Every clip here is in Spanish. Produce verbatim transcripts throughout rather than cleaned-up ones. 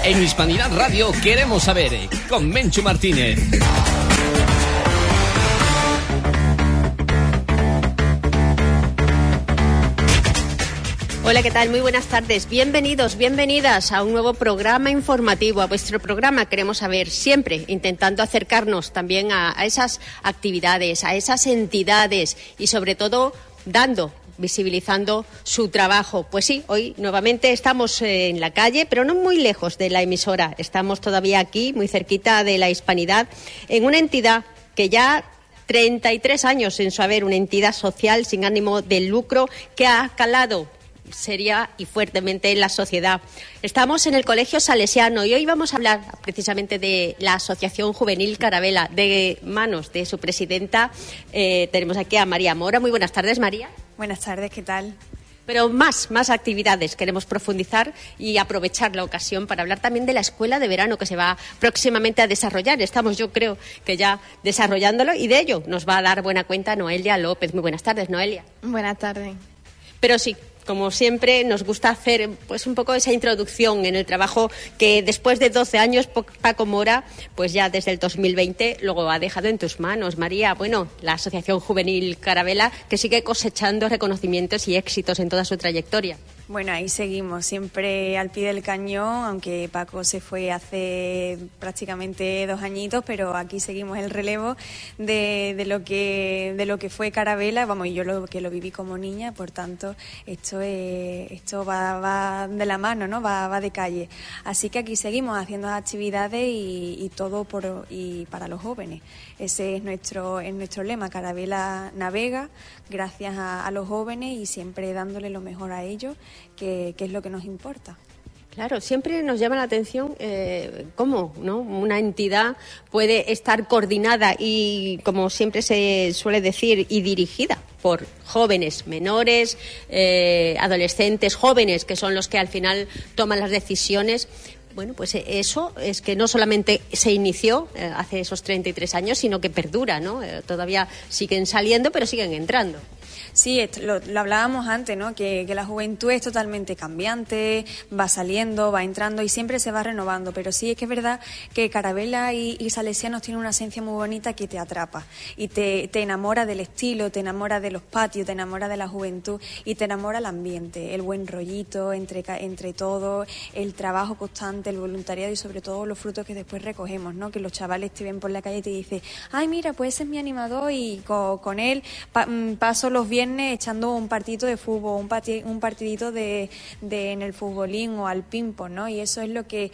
En Hispanidad Radio queremos saber, con Menchu Martínez. Hola, ¿qué tal? Muy buenas tardes. Bienvenidos, bienvenidas a un nuevo programa informativo, a vuestro programa Queremos Saber, siempre intentando acercarnos también a, a esas actividades, a esas entidades y sobre todo dando, visibilizando su trabajo. Pues sí, hoy nuevamente estamos en la calle, pero no muy lejos de la emisora. Estamos todavía aquí, muy cerquita de la Hispanidad, en una entidad que ya treinta y tres años en su haber, una entidad social sin ánimo de lucro que ha calado seria y fuertemente en la sociedad. Estamos en el Colegio Salesiano y hoy vamos a hablar precisamente de la Asociación Juvenil Carabela, de manos de su presidenta. Eh, tenemos aquí a María Mora. Muy buenas tardes, María. Buenas tardes, ¿qué tal? Pero más, más actividades. Queremos profundizar y aprovechar la ocasión para hablar también de la escuela de verano que se va próximamente a desarrollar. Estamos, yo creo, que ya desarrollándolo y de ello nos va a dar buena cuenta Noelia López. Muy buenas tardes, Noelia. Buenas tardes. Pero sí, como siempre, nos gusta hacer pues un poco esa introducción en el trabajo que después de doce años Paco Mora, pues ya desde el dos mil veinte, luego ha dejado en tus manos. María, bueno, la Asociación Juvenil Carabela, que sigue cosechando reconocimientos y éxitos en toda su trayectoria. Bueno, ahí seguimos, siempre al pie del cañón, aunque Paco se fue hace prácticamente dos añitos, pero aquí seguimos el relevo de, de lo que de lo que fue Carabela. Vamos, y yo lo que lo viví como niña, por tanto, esto es, esto va, va de la mano, ¿no? Va, va de calle. Así que aquí seguimos haciendo actividades y, y todo por y para los jóvenes. Ese es nuestro es nuestro lema. Carabela navega gracias a, a los jóvenes y siempre dándole lo mejor a ellos, que, que es lo que nos importa. Claro, siempre nos llama la atención eh, cómo, ¿no?, una entidad puede estar coordinada y, como siempre se suele decir, y dirigida por jóvenes menores, eh, adolescentes, jóvenes, que son los que al final toman las decisiones. Bueno, pues eso es que no solamente se inició eh, hace esos treinta y tres años, sino que perdura, ¿no? Eh, todavía siguen saliendo, pero siguen entrando. Sí, esto, lo, lo hablábamos antes, ¿no? Que, que la juventud es totalmente cambiante, va saliendo, va entrando y siempre se va renovando. Pero sí es que es verdad que Carabela y, y Salesianos tienen una esencia muy bonita que te atrapa y te, te enamora del estilo, te enamora de los patios, te enamora de la juventud y te enamora el ambiente, el buen rollito entre, entre todos, el trabajo constante, el voluntariado y sobre todo los frutos que después recogemos, ¿no? Que los chavales te ven por la calle y te dicen, ay, mira, pues ese es mi animador y con, con él pa, paso los viernes echando un partidito de fútbol, un, pati, un partidito de, de en el futbolín o al ping-pong, ¿no? Y eso es lo que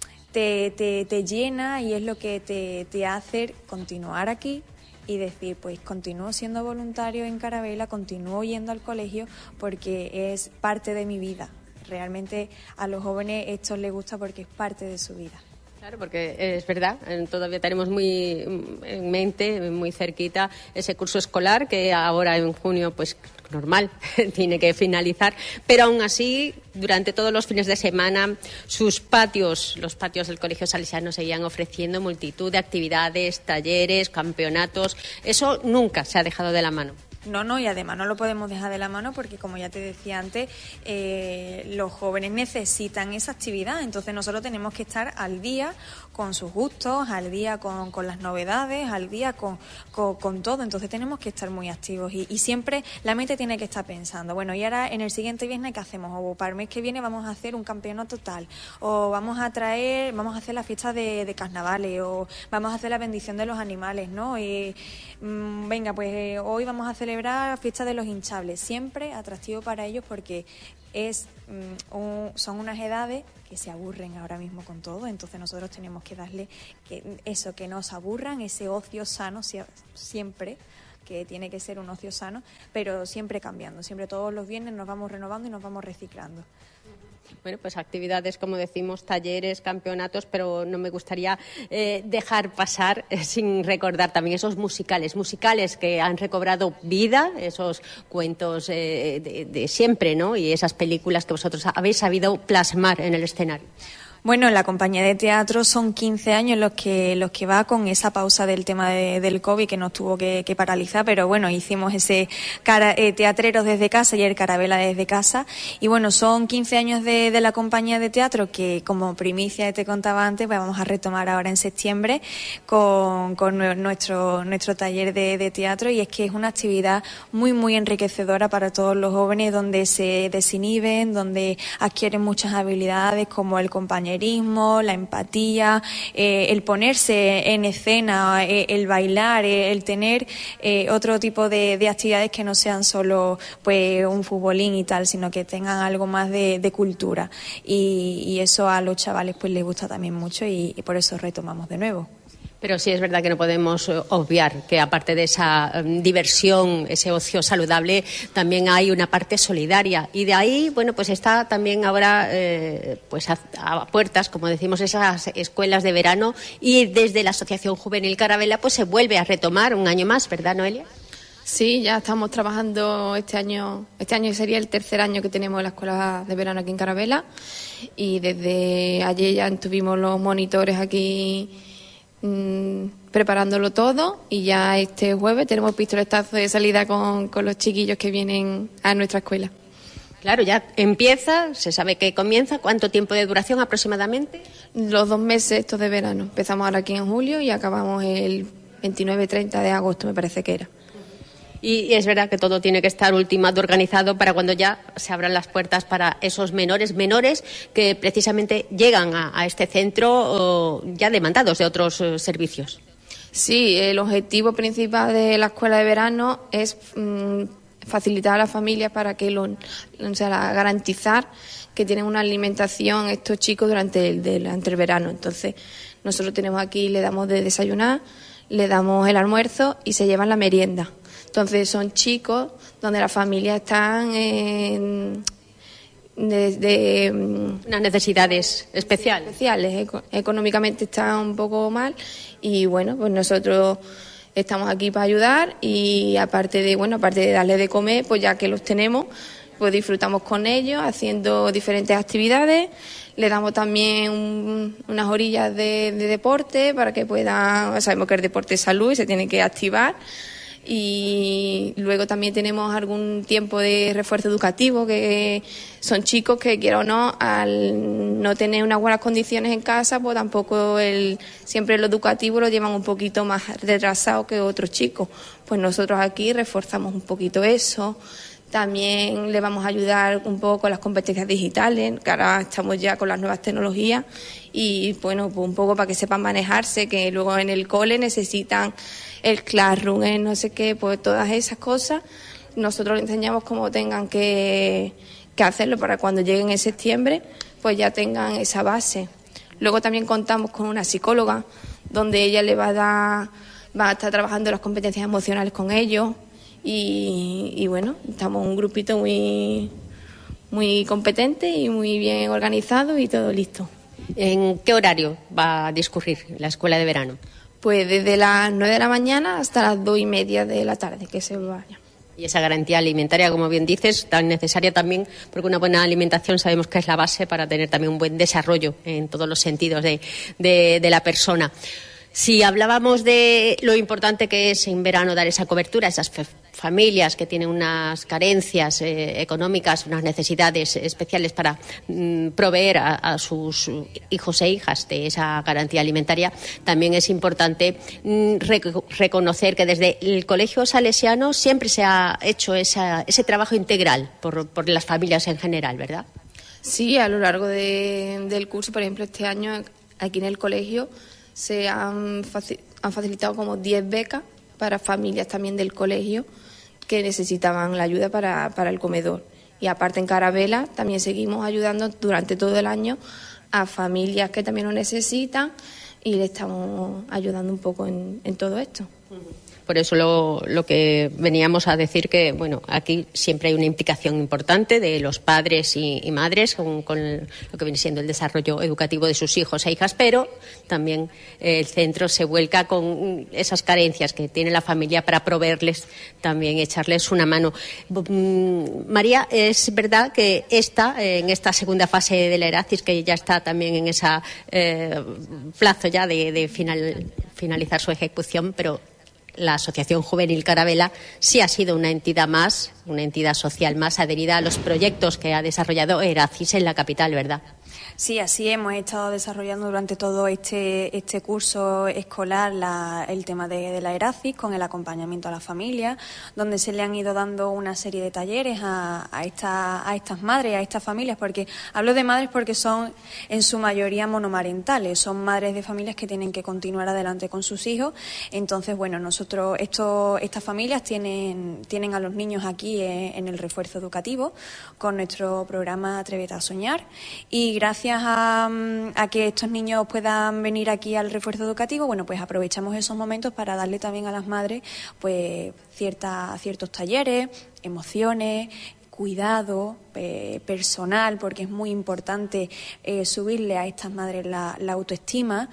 te, te, te llena y es lo que te, te hace continuar aquí y decir, pues continúo siendo voluntario en Carabela, continúo yendo al colegio porque es parte de mi vida. Realmente a los jóvenes esto les gusta porque es parte de su vida. Claro, porque es verdad, todavía tenemos muy en mente, muy cerquita, ese curso escolar que ahora en junio, pues normal, tiene que finalizar, pero aún así, durante todos los fines de semana, sus patios, los patios del Colegio Salesiano seguían ofreciendo multitud de actividades, talleres, campeonatos. Eso nunca se ha dejado de la mano. No, no, y además no lo podemos dejar de la mano porque, como ya te decía antes, eh, los jóvenes necesitan esa actividad, entonces nosotros tenemos que estar al día con sus gustos, al día con, con las novedades, al día con, con, con todo, entonces tenemos que estar muy activos y, y siempre la mente tiene que estar pensando, bueno, y ahora en el siguiente viernes ¿qué hacemos? O para el mes que viene vamos a hacer un campeonato total, o vamos a traer, vamos a hacer la fiesta de, de carnavales, o vamos a hacer la bendición de los animales, ¿no? Y, mmm, venga, pues eh, hoy vamos a hacer celebrar fiesta de los hinchables, siempre atractivo para ellos porque es um, un, son unas edades que se aburren ahora mismo con todo, entonces nosotros tenemos que darle que, eso, que nos aburran, ese ocio sano siempre, que tiene que ser un ocio sano, pero siempre cambiando, siempre todos los viernes nos vamos renovando y nos vamos reciclando. Bueno, pues actividades, como decimos, talleres, campeonatos, pero no me gustaría eh, dejar pasar eh, sin recordar también esos musicales, musicales que han recobrado vida, esos cuentos eh, de, de siempre, ¿no? Y esas películas que vosotros habéis sabido plasmar en el escenario. Bueno, la compañía de teatro son quince años los que los que va con esa pausa del tema de, del COVID que nos tuvo que, que paralizar, pero bueno, hicimos ese cara, eh, teatreros desde casa y el Carabela desde casa. Y bueno, son quince años de, de la compañía de teatro que, como primicia te contaba antes, pues vamos a retomar ahora en septiembre con, con nuestro, nuestro taller de, de teatro, y es que es una actividad muy, muy enriquecedora para todos los jóvenes, donde se desinhiben, donde adquieren muchas habilidades como el compañerismo, la empatía, eh, el ponerse en escena, eh, el bailar, eh, el tener eh, otro tipo de, de actividades que no sean solo pues un futbolín y tal, sino que tengan algo más de, de cultura. Y, y eso a los chavales pues les gusta también mucho, y, y por eso retomamos de nuevo. Pero sí es verdad que no podemos obviar que, aparte de esa um, diversión, ese ocio saludable, también hay una parte solidaria. Y de ahí, bueno, pues está también ahora eh, pues a, a puertas, como decimos, esas escuelas de verano, y desde la Asociación Juvenil Carabela pues se vuelve a retomar un año más, ¿verdad, Noelia? Sí, ya estamos trabajando este año. Este año sería el tercer año que tenemos la escuela de verano aquí en Carabela, y desde ayer ya tuvimos los monitores aquí preparándolo todo, y ya este jueves tenemos pistoletazo de salida con, con los chiquillos que vienen a nuestra escuela. Claro, ya empieza, se sabe que comienza. ¿Cuánto tiempo de duración aproximadamente? Los dos meses estos de verano. Empezamos ahora aquí en julio y acabamos el veintinueve treinta de agosto, me parece que era. Y es verdad que todo tiene que estar ultimado, organizado, para cuando ya se abran las puertas para esos menores, menores que precisamente llegan a, a este centro o ya demandados de otros eh, servicios. Sí, el objetivo principal de la escuela de verano es mmm, facilitar a las familias para que lo, o sea, garantizar que tienen una alimentación estos chicos durante el, durante el verano. Entonces, nosotros tenemos aquí, le damos de desayunar, le damos el almuerzo y se llevan la merienda. Entonces son chicos donde las familias están en, de, de unas necesidades especiales. especiales. Económicamente están un poco mal, y bueno, pues nosotros estamos aquí para ayudar, y aparte de bueno, aparte de darles de comer, pues ya que los tenemos, pues disfrutamos con ellos haciendo diferentes actividades. Le damos también un, unas orillas de, de deporte para que puedan, sabemos que el deporte es salud y se tiene que activar. Y luego también tenemos algún tiempo de refuerzo educativo, que son chicos que, quiera o no, al no tener unas buenas condiciones en casa, pues tampoco el siempre lo educativo lo llevan un poquito más retrasado que otros chicos. Pues nosotros aquí reforzamos un poquito eso. También le vamos a ayudar un poco con las competencias digitales, que ahora estamos ya con las nuevas tecnologías, y bueno, pues un poco para que sepan manejarse, que luego en el cole necesitan el Classroom, el no sé qué, pues todas esas cosas. Nosotros les enseñamos cómo tengan que, que hacerlo para cuando lleguen en septiembre, pues ya tengan esa base. Luego también contamos con una psicóloga, donde ella le va a dar, va a estar trabajando las competencias emocionales con ellos. Y, y bueno, estamos un grupito muy muy competente y muy bien organizado y todo listo. ¿En qué horario va a discurrir la escuela de verano? Pues desde las nueve de la mañana hasta las dos y media de la tarde, que se vaya. Y esa garantía alimentaria, como bien dices, tan necesaria también, porque una buena alimentación sabemos que es la base para tener también un buen desarrollo en todos los sentidos de, de, de la persona. Si hablábamos de lo importante que es en verano dar esa cobertura a esas fe- familias que tienen unas carencias eh, económicas, unas necesidades especiales para mm, proveer a, a sus hijos e hijas de esa garantía alimentaria, también es importante mm, rec- reconocer que desde el Colegio Salesiano siempre se ha hecho esa, ese trabajo integral por, por las familias en general, ¿verdad? Sí, a lo largo de, del curso, por ejemplo, este año aquí en el colegio se han, faci- han facilitado como diez becas para familias también del colegio que necesitaban la ayuda para, para el comedor. Y aparte en Carabela también seguimos ayudando durante todo el año a familias que también lo necesitan, y le estamos ayudando un poco en, en todo esto. Pues por eso lo, lo que veníamos a decir que, bueno, aquí siempre hay una implicación importante de los padres y, y madres con, con el, lo que viene siendo el desarrollo educativo de sus hijos e hijas, pero también eh, el centro se vuelca con esas carencias que tiene la familia para proveerles, también echarles una mano. María, es verdad que esta, en esta segunda fase de la Eracis, que ya está también en ese eh, plazo ya de, de final, finalizar su ejecución, pero la Asociación Juvenil Carabela sí ha sido una entidad más, una entidad social más adherida a los proyectos que ha desarrollado Eracis en la capital, ¿verdad? Sí, así hemos estado desarrollando durante todo este este curso escolar la, el tema de, de la Eracis con el acompañamiento a la familia, donde se le han ido dando una serie de talleres a, a, esta, a estas madres, a estas familias, porque hablo de madres porque son en su mayoría monomarentales, son madres de familias que tienen que continuar adelante con sus hijos. Entonces, bueno, nosotros, esto, estas familias tienen, tienen a los niños aquí en, en el refuerzo educativo con nuestro programa Atrévete a Soñar, y gracias a, a que estos niños puedan venir aquí al refuerzo educativo, bueno, pues aprovechamos esos momentos para darle también a las madres pues cierta, ciertos talleres, emociones, cuidado eh, personal, porque es muy importante eh, subirle a estas madres la, la autoestima,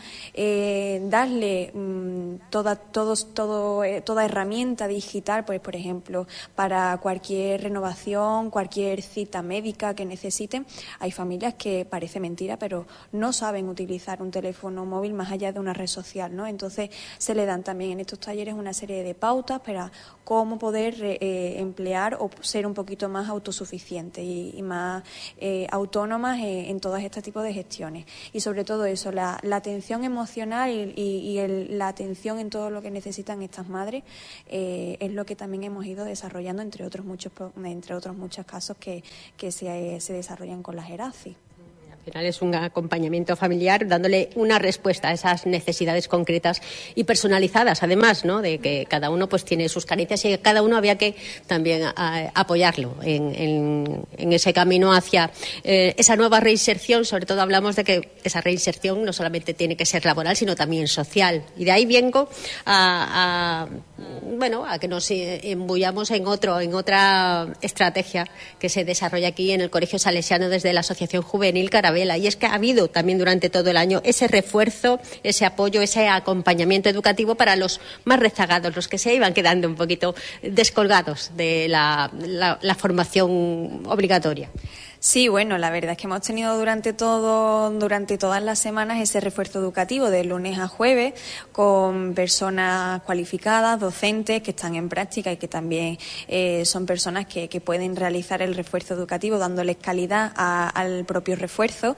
eh, darle mmm, toda, todos, todo, eh, toda herramienta digital, pues por ejemplo, para cualquier renovación, cualquier cita médica que necesiten. Hay familias que, parece mentira, pero no saben utilizar un teléfono móvil más allá de una red social, ¿no? Entonces se le dan también en estos talleres una serie de pautas para cómo poder eh, emplear o ser un poquito más autosuficientes y, y más eh, autónomas eh, en todos este tipo de gestiones. Y sobre todo eso, la, la atención emocional y, y, y el, la atención en todo lo que necesitan estas madres eh, es lo que también hemos ido desarrollando, entre otros muchos entre otros muchos casos que, que se, se desarrollan con las Eracis. Al final es un acompañamiento familiar dándole una respuesta a esas necesidades concretas y personalizadas, además, ¿no? De que cada uno pues tiene sus carencias y cada uno había que también a, apoyarlo en, en, en ese camino hacia eh, esa nueva reinserción. Sobre todo hablamos de que esa reinserción no solamente tiene que ser laboral, sino también social. Y de ahí vengo a, a bueno, a que nos embullamos en otro, en otra estrategia que se desarrolla aquí en el Colegio Salesiano desde la Asociación Juvenil Carabela. Y es que ha habido también durante todo el año ese refuerzo, ese apoyo, ese acompañamiento educativo para los más rezagados, los que se iban quedando un poquito descolgados de la, la, la formación obligatoria. Sí, bueno, la verdad es que hemos tenido durante todo, durante todas las semanas ese refuerzo educativo de lunes a jueves con personas cualificadas, docentes que están en práctica y que también eh, son personas que, que pueden realizar el refuerzo educativo dándoles calidad a, al propio refuerzo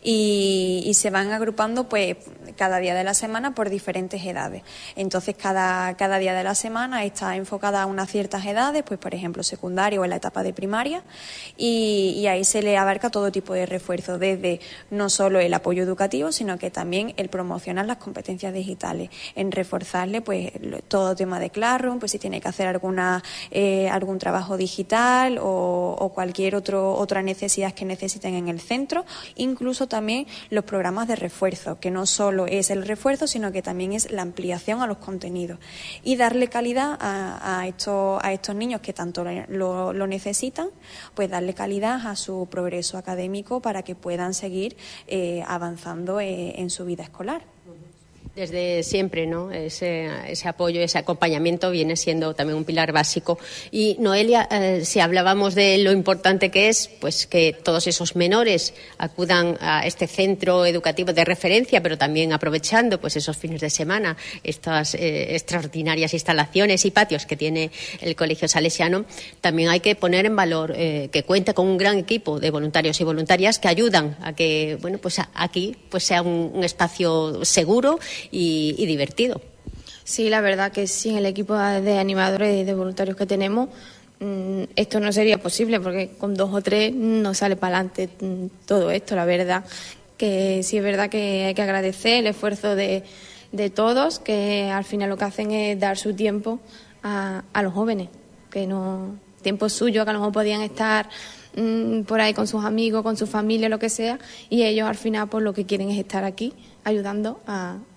y, y se van agrupando pues cada día de la semana por diferentes edades. Entonces cada, cada día de la semana está enfocada a unas ciertas edades, pues por ejemplo secundaria o en la etapa de primaria y, y ahí se le abarca todo tipo de refuerzo, desde no solo el apoyo educativo, sino que también el promocionar las competencias digitales, en reforzarle pues todo tema de Classroom, pues si tiene que hacer alguna eh, algún trabajo digital o, o cualquier otro otra necesidad que necesiten en el centro, incluso también los programas de refuerzo, que no solo es el refuerzo, sino que también es la ampliación a los contenidos y darle calidad a, a estos a estos niños que tanto lo, lo necesitan, pues darle calidad a su progreso académico para que puedan seguir eh, avanzando eh, en su vida escolar. Desde siempre, ¿no? Ese, ese apoyo, ese acompañamiento viene siendo también un pilar básico. Y Noelia, eh, si hablábamos de lo importante que es, pues que todos esos menores acudan a este centro educativo de referencia, pero también aprovechando pues esos fines de semana, estas eh, extraordinarias instalaciones y patios que tiene el Colegio Salesiano, también hay que poner en valor eh, que cuenta con un gran equipo de voluntarios y voluntarias que ayudan a que, bueno, pues a, aquí pues sea un, un espacio seguro Y, y divertido. Sí, la verdad que sin el equipo de animadores y de voluntarios que tenemos, mmm, esto no sería posible, porque con dos o tres no sale para adelante todo esto, la verdad. Que sí es verdad que hay que agradecer el esfuerzo de, de todos, que al final lo que hacen es dar su tiempo a, a los jóvenes, que no tiempo suyo, que a lo mejor podían estar mmm, por ahí con sus amigos, con su familia, lo que sea, y ellos al final pues lo que quieren es estar aquí ayudando a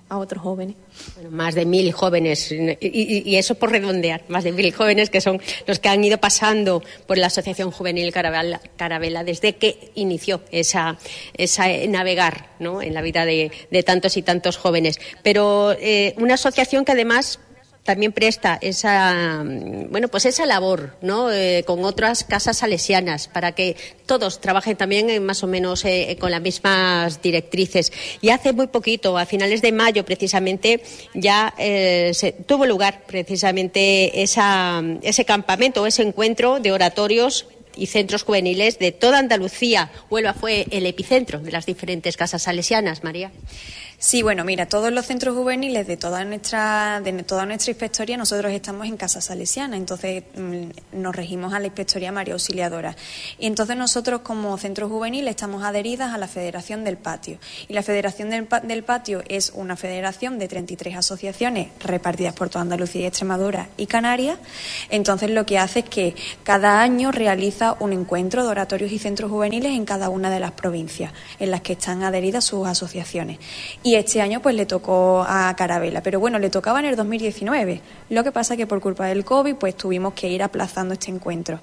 a otros jóvenes. Bueno, más de mil jóvenes, y, y, y eso por redondear, más de mil jóvenes que son los que han ido pasando por la Asociación Juvenil Carabela, Carabela desde que inició esa, esa navegar, ¿no?, en la vida de, de tantos y tantos jóvenes. Pero eh, una asociación que además también presta esa, bueno, pues esa labor, ¿no?, eh, con otras casas salesianas para que todos trabajen también en más o menos eh, con las mismas directrices. Y hace muy poquito, a finales de mayo precisamente, ya eh, se, tuvo lugar precisamente esa, ese campamento, ese encuentro de oratorios y centros juveniles de toda Andalucía. Huelva fue el epicentro de las diferentes casas salesianas, María. Sí, bueno, mira, todos los centros juveniles de toda nuestra de toda nuestra inspectoría, nosotros estamos en Casa Salesiana, entonces mmm, nos regimos a la Inspectoría María Auxiliadora. Y entonces nosotros como centro juvenil estamos adheridas a la Federación del Patio. Y la Federación del, del Patio es una federación de treinta y tres asociaciones repartidas por toda Andalucía, Extremadura y Canarias. Entonces lo que hace es que cada año realiza un encuentro de oratorios y centros juveniles en cada una de las provincias en las que están adheridas sus asociaciones. Y este año pues le tocó a Carabela, pero bueno, le tocaba en el dos mil diecinueve. Lo que pasa que por culpa del COVID pues tuvimos que ir aplazando este encuentro.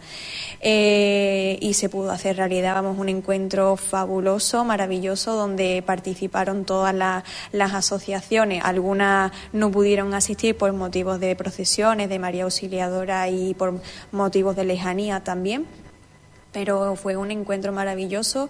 Eh, y se pudo hacer realidad, vamos, un encuentro fabuloso, maravilloso, donde participaron todas la, las asociaciones. Algunas no pudieron asistir por motivos de procesiones, de María Auxiliadora y por motivos de lejanía también. Pero fue un encuentro maravilloso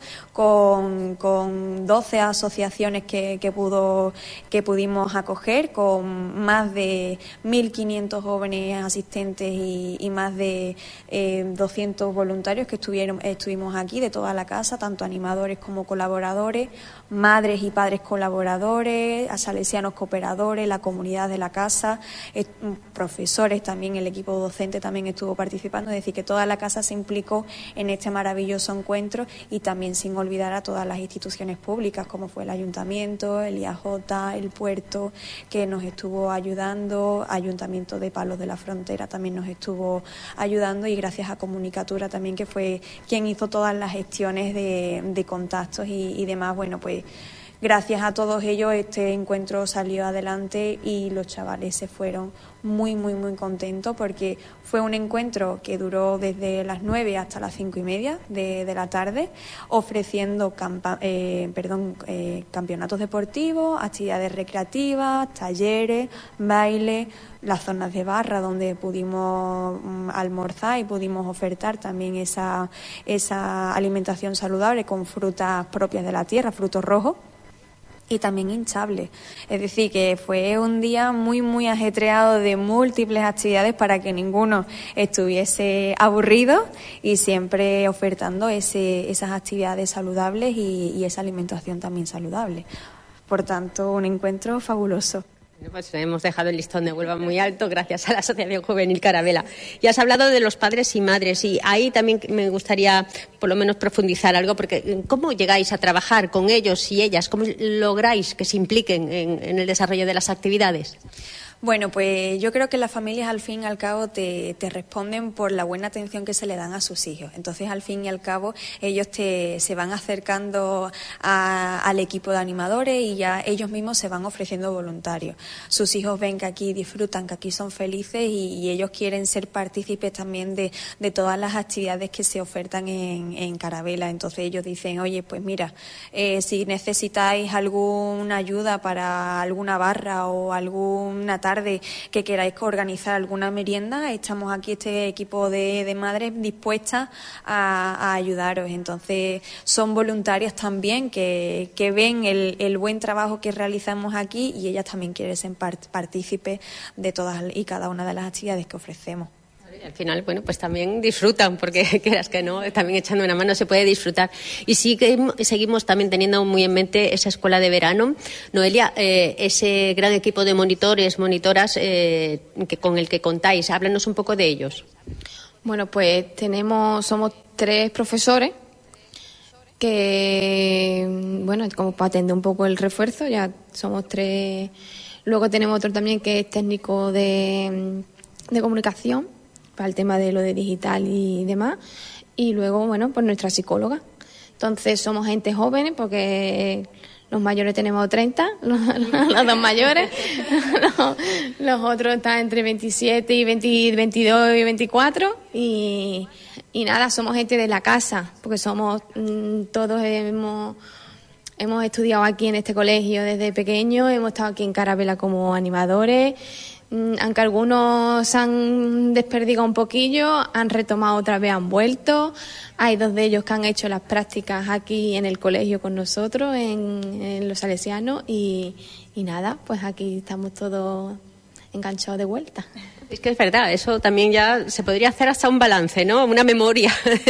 con, con doce asociaciones que, que, pudo, que pudimos acoger, con más de mil quinientos jóvenes asistentes y, y más de eh, doscientos voluntarios que estuvieron, estuvimos aquí de toda la casa, tanto animadores como colaboradores, madres y padres colaboradores, salesianos cooperadores, la comunidad de la casa, eh, profesores también, el equipo docente también estuvo participando, es decir, que toda la casa se implicó en este maravilloso encuentro, y también sin olvidar a todas las instituciones públicas como fue el Ayuntamiento, el I A J, el Puerto, que nos estuvo ayudando, Ayuntamiento de Palos de la Frontera también nos estuvo ayudando, y gracias a Comunicatura también, que fue quien hizo todas las gestiones de, de contactos y, y demás. Bueno, pues gracias a todos ellos este encuentro salió adelante y los chavales se fueron muy, muy, muy contentos, porque fue un encuentro que duró desde las nueve hasta las cinco y media de, de la tarde, ofreciendo campa, eh, perdón, eh, campeonatos deportivos, actividades recreativas, talleres, baile, las zonas de barra donde pudimos um, almorzar y pudimos ofertar también esa, esa alimentación saludable con frutas propias de la tierra, frutos rojos, y también hinchable. Es decir, que fue un día muy, muy ajetreado de múltiples actividades para que ninguno estuviese aburrido, y siempre ofertando ese, esas actividades saludables y, y esa alimentación también saludable. Por tanto, un encuentro fabuloso. Pues hemos dejado el listón de Huelva muy alto gracias a la Asociación Juvenil Carabela. Y has hablado de los padres y madres, y ahí también me gustaría por lo menos profundizar algo, porque ¿cómo llegáis a trabajar con ellos y ellas? ¿Cómo lográis que se impliquen en, en el desarrollo de las actividades? Bueno, pues yo creo que las familias al fin y al cabo te, te responden por la buena atención que se le dan a sus hijos. Entonces, al fin y al cabo, ellos te, se van acercando a, al equipo de animadores, y ya ellos mismos se van ofreciendo voluntarios. Sus hijos ven que aquí disfrutan, que aquí son felices, y, y ellos quieren ser partícipes también de, de todas las actividades que se ofertan en, en Carabela. Entonces ellos dicen, oye, pues mira, eh, si necesitáis alguna ayuda para alguna barra o alguna tarde que queráis organizar alguna merienda, estamos aquí, este equipo de, de madres dispuestas a, a ayudaros. Entonces son voluntarias también que, que ven el, el buen trabajo que realizamos aquí, y ellas también quieren ser part, partícipes de todas y cada una de las actividades que ofrecemos. Al final, bueno, pues también disfrutan, porque quieras que no, también echando una mano se puede disfrutar. Y sí que seguimos también teniendo muy en mente esa escuela de verano. Noelia, eh, ese gran equipo de monitores, monitoras eh, que, con el que contáis, háblanos un poco de ellos. Bueno, pues tenemos, somos tres profesores que, bueno, como para atender un poco el refuerzo, ya somos tres. Luego tenemos otro también que es técnico de, de comunicación, para el tema de lo de digital y demás, y luego, bueno, pues nuestra psicóloga. Entonces somos gente joven, porque los mayores tenemos treinta, los, los dos mayores, los, los otros están entre veintisiete y veinte, veintidós y veinticuatro y, y nada, somos gente de la casa, porque somos mmm, todos hemos... Hemos estudiado aquí en este colegio desde pequeños, hemos estado aquí en Carabela como animadores, aunque algunos se han desperdigado un poquillo, han retomado otra vez, han vuelto. Hay dos de ellos que han hecho las prácticas aquí en el colegio con nosotros, en, en Los Salesianos, y, y nada, pues aquí estamos todos enganchados de vuelta. Es que es verdad, eso también ya se podría hacer hasta un balance, ¿no? Una memoria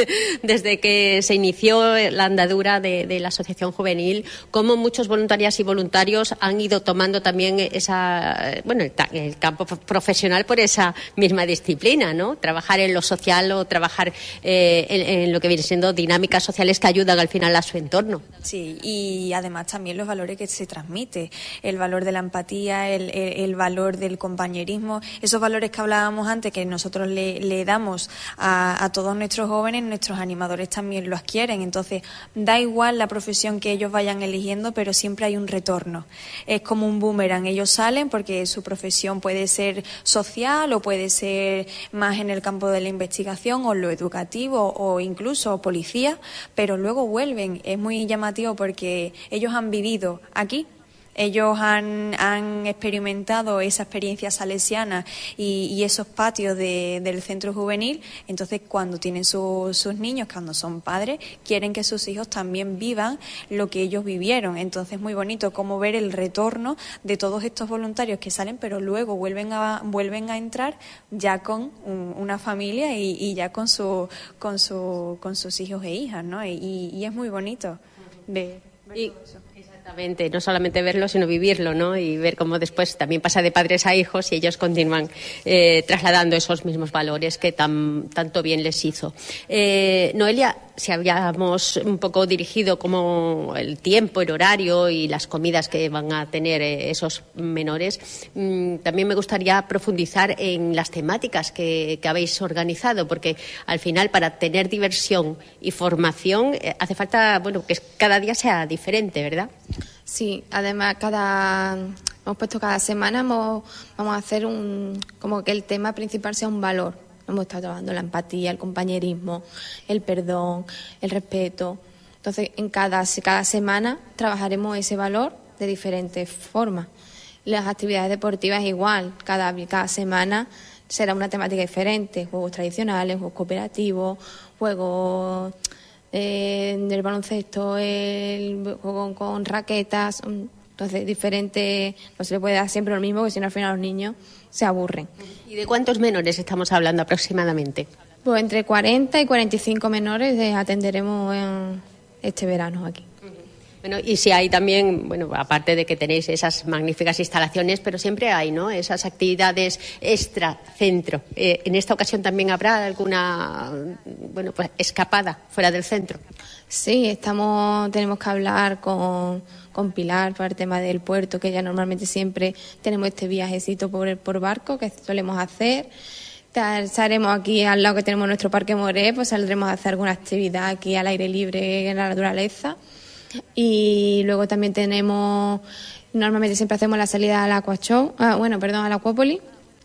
desde que se inició la andadura de, de la Asociación Juvenil, cómo muchos voluntarias y voluntarios han ido tomando también esa, bueno, el, el campo profesional por esa misma disciplina, ¿no? Trabajar en lo social o trabajar eh, en, en lo que viene siendo dinámicas sociales que ayudan al final a su entorno. Sí, y además también los valores que se transmite, el valor de la empatía, el, el, el valor del compañerismo, esos valores que hablábamos antes que nosotros le, le damos a, a todos nuestros jóvenes, nuestros animadores también lo adquieren. Entonces, da igual la profesión que ellos vayan eligiendo, pero siempre hay un retorno. Es como un boomerang. Ellos salen porque su profesión puede ser social o puede ser más en el campo de la investigación o lo educativo o incluso policía, pero luego vuelven. Es muy llamativo porque ellos han vivido aquí. Ellos han, han experimentado esa experiencia salesiana y, y esos patios de, del centro juvenil. Entonces, cuando tienen su, sus niños, cuando son padres, quieren que sus hijos también vivan lo que ellos vivieron. Entonces, es muy bonito como ver el retorno de todos estos voluntarios que salen, pero luego vuelven a vuelven a entrar ya con un, una familia y, y ya con su con su con sus hijos e hijas, ¿no? Y, y es muy bonito ver, ver y... todo eso. Exactamente, no solamente verlo, sino vivirlo, ¿no? Y ver cómo después también pasa de padres a hijos y ellos continúan eh, trasladando esos mismos valores que tan, tanto bien les hizo. Eh, Noelia, si habíamos un poco dirigido como el tiempo, el horario y las comidas que van a tener eh, esos menores, mmm, también me gustaría profundizar en las temáticas que, que habéis organizado, porque al final para tener diversión y formación eh, hace falta, bueno, que cada día sea diferente, ¿verdad? Sí, además cada hemos puesto cada semana hemos, vamos a hacer un como que el tema principal sea un valor. Hemos estado trabajando la empatía, el compañerismo, el perdón, el respeto. Entonces, en cada cada semana trabajaremos ese valor de diferentes formas. Las actividades deportivas igual, cada cada semana será una temática diferente, juegos tradicionales, juegos cooperativos, juegos Eh, del baloncesto, el juego con, con raquetas, entonces diferente, no se le puede dar siempre lo mismo, porque si no al final los niños se aburren. ¿Y de cuántos menores estamos hablando aproximadamente? Pues entre cuarenta y cuarenta y cinco menores atenderemos en este verano aquí. Bueno, y si hay también, bueno, aparte de que tenéis esas magníficas instalaciones, pero siempre hay, ¿no?, esas actividades extra centro. Eh, en esta ocasión también habrá alguna, bueno, pues escapada fuera del centro. Sí, estamos, tenemos que hablar con, con Pilar para el tema del puerto, que ya normalmente siempre tenemos este viajecito por, por barco que solemos hacer. Estaremos aquí al lado que tenemos nuestro Parque Moré, pues saldremos a hacer alguna actividad aquí al aire libre en la naturaleza. Y luego también tenemos, normalmente siempre hacemos la salida al Aqua Show, ah, bueno, perdón, al Aquápolis,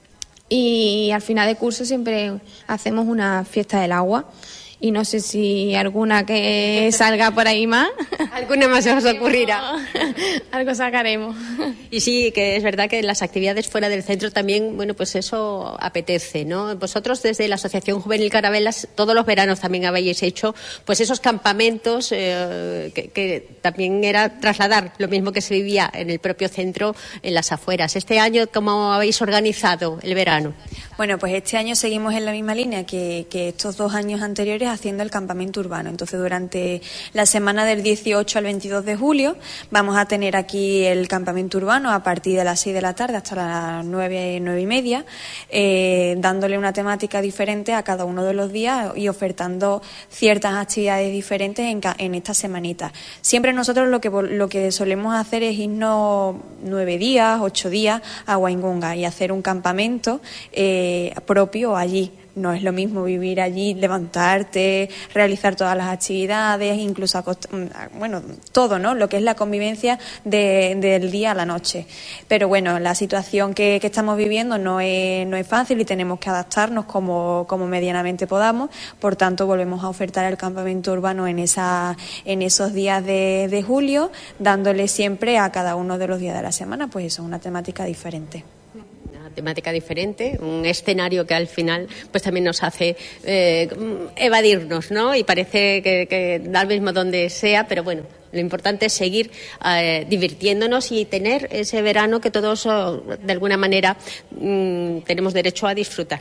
y al final de curso siempre hacemos una fiesta del agua. Y no sé si alguna que salga por ahí más. Alguna más se os ocurrirá. Algo sacaremos. Y sí, que es verdad que las actividades fuera del centro también, bueno, pues eso apetece, ¿no? Vosotros desde la Asociación Juvenil Carabelas todos los veranos también habéis hecho pues esos campamentos eh, que, que también era trasladar lo mismo que se vivía en el propio centro en las afueras. Este año, ¿cómo habéis organizado el verano? Bueno, pues este año seguimos en la misma línea que, que estos dos años anteriores, haciendo el campamento urbano. Entonces, durante la semana del dieciocho al veintidós de julio vamos a tener aquí el campamento urbano a partir de las seis de la tarde hasta las nueve, nueve y media, eh, dándole una temática diferente a cada uno de los días y ofertando ciertas actividades diferentes en, en esta semanita. Siempre nosotros lo que, lo que solemos hacer es irnos nueve días, ocho días a Waingunga y hacer un campamento eh, propio allí. no es lo mismo vivir allí, levantarte, realizar todas las actividades, incluso acost- bueno, todo, ¿no? Lo que es la convivencia de, del día a la noche. Pero bueno, la situación que, que estamos viviendo no es, no es fácil y tenemos que adaptarnos como, como medianamente podamos. Por tanto, volvemos a ofertar el campamento urbano en esa, en esos días de, de julio, dándole siempre a cada uno de los días de la semana, pues eso, una temática diferente. Temática diferente, un escenario que al final pues también nos hace eh, evadirnos, ¿no? Y parece que, que da lo mismo donde sea, pero bueno, lo importante es seguir eh, divirtiéndonos y tener ese verano que todos oh, de alguna manera mmm, tenemos derecho a disfrutar.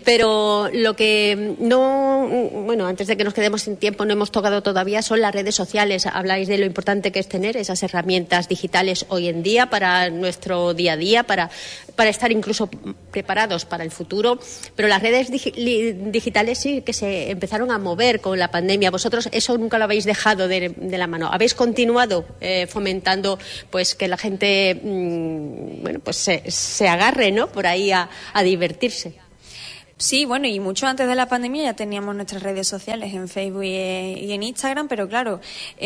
Pero lo que no, bueno, antes de que nos quedemos sin tiempo, no hemos tocado todavía son las redes sociales. Habláis de lo importante que es tener esas herramientas digitales hoy en día para nuestro día a día, para, para estar incluso preparados para el futuro. Pero las redes digi- digitales sí que se empezaron a mover con la pandemia. Vosotros eso nunca lo habéis dejado de, de la mano. ¿Habéis continuado eh, fomentando pues que la gente mmm, bueno pues se, se agarre, ¿no?, por ahí a, a divertirse? Sí, bueno, y mucho antes de la pandemia ya teníamos nuestras redes sociales en Facebook y en Instagram, pero claro,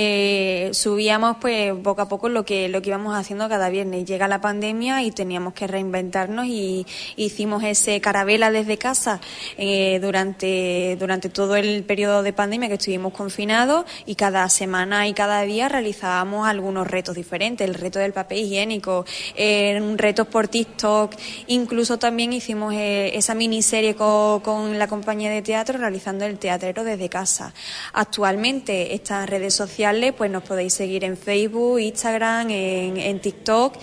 eh, subíamos pues poco a poco lo que lo que íbamos haciendo cada viernes. Llega la pandemia y teníamos que reinventarnos y hicimos ese Carabela desde casa eh, durante durante todo el periodo de pandemia que estuvimos confinados, y cada semana y cada día realizábamos algunos retos diferentes. El reto del papel higiénico, eh, retos por TikTok, incluso también hicimos eh, esa miniserie con la compañía de teatro realizando el teatrero desde casa. Actualmente estas redes sociales pues nos podéis seguir en Facebook, Instagram, en, en TikTok,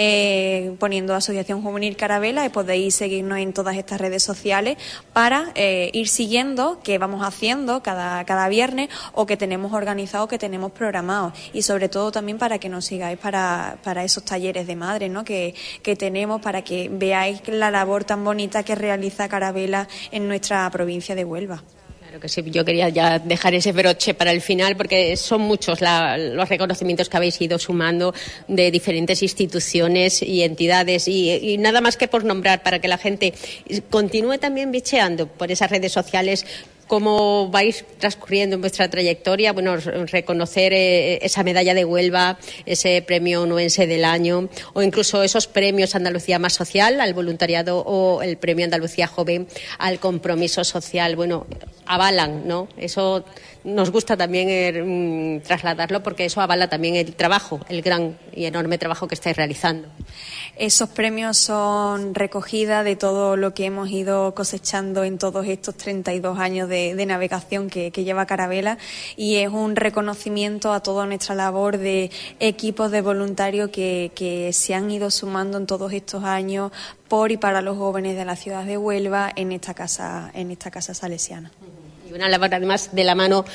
eh, poniendo Asociación Juvenil Carabela, y podéis seguirnos en todas estas redes sociales para eh, ir siguiendo qué vamos haciendo cada, cada viernes o que tenemos organizado, que tenemos programado, y sobre todo también para que nos sigáis para, para esos talleres de madre, ¿no?, que, que tenemos, para que veáis la labor tan bonita que realiza Carabela en nuestra provincia de Huelva. Claro que sí, yo quería ya dejar ese broche para el final porque son muchos la, los reconocimientos que habéis ido sumando de diferentes instituciones y entidades y, y nada más que por nombrar, para que la gente continúe también bicheando por esas redes sociales. ¿Cómo vais transcurriendo en vuestra trayectoria? Bueno, reconocer eh, esa medalla de Huelva, ese premio onubense del año, o incluso esos premios Andalucía Más Social al voluntariado o el premio Andalucía Joven al compromiso social. Bueno, avalan, ¿no? Eso nos gusta también eh, trasladarlo porque eso avala también el trabajo, el gran y enorme trabajo que estáis realizando. Esos premios son recogida de todo lo que hemos ido cosechando en todos estos treinta y dos años de, de navegación que, que lleva Carabela, y es un reconocimiento a toda nuestra labor de equipos de voluntarios que, que se han ido sumando en todos estos años por y para los jóvenes de la ciudad de Huelva en esta casa, en esta casa salesiana. Y una labor además de la mano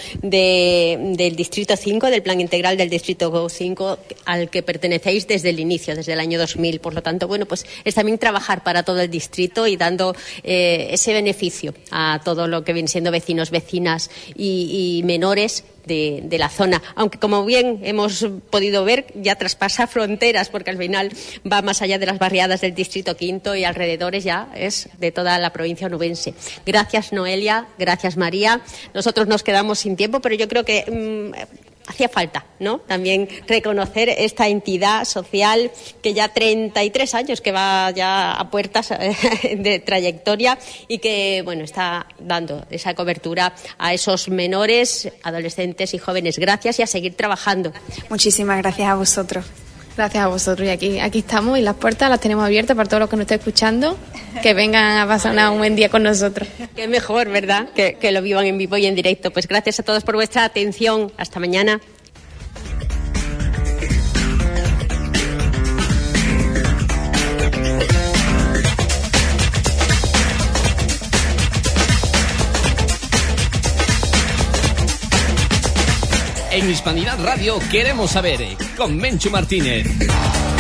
de, del Distrito cinco, del Plan Integral del Distrito cinco, al que pertenecéis desde el inicio, desde el año dos mil. Por lo tanto, bueno, pues es también trabajar para todo el distrito y dando eh, ese beneficio a todo lo que vienen siendo vecinos, vecinas y, y menores De, de la zona, aunque como bien hemos podido ver ya traspasa fronteras, porque al final va más allá de las barriadas del Distrito Quinto y alrededores, ya es de toda la provincia onubense. Gracias, Noelia, gracias, María. Nosotros nos quedamos sin tiempo, pero yo creo que mmm, hacía falta, ¿no?, también reconocer esta entidad social que ya treinta y tres años que va ya a puertas de trayectoria y que, bueno, está dando esa cobertura a esos menores, adolescentes y jóvenes. Gracias, y a seguir trabajando. Muchísimas gracias a vosotros. Gracias a vosotros, y aquí aquí estamos, y las puertas las tenemos abiertas para todos los que nos estén escuchando, que vengan a pasar un buen día con nosotros. Qué mejor, ¿verdad?, que, que lo vivan en vivo y en directo. Pues gracias a todos por vuestra atención. Hasta mañana. En Hispanidad Radio queremos saber, con Menchu Martínez.